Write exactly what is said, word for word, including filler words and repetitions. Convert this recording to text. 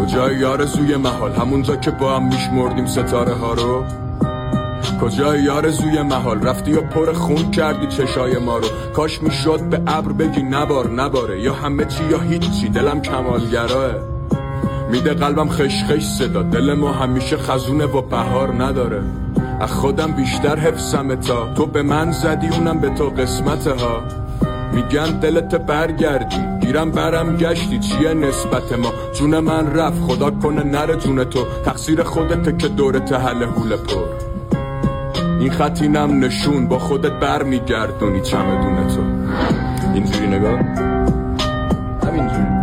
کجای یارزوی محال همونجا که با هم میشمردیم ستاره ها رو؟ کجای یارزوی محال رفتی یا پر خون کردی چشای ما رو؟ کاش میشد به ابر بگی نبار نباره، یا همه چی یا هیچی، دلم کمالگراه. میده قلبم خش خش صدا، دل ما همیشه خزونه و بهار نداره. از خودم بیشتر حفظم تا تو به من زدی اونم به تو قسمته ها. میگن دلت برگردی گیرم برم گشتی، چیه نسبت ما؟ جون من رفت خدا کنه نره جون تو، تقصیر خودته که دورت حل حول پر. این خط اینم نشون با خودت بر میگردونی چمدون تو. اینجوری نگاه همینجوری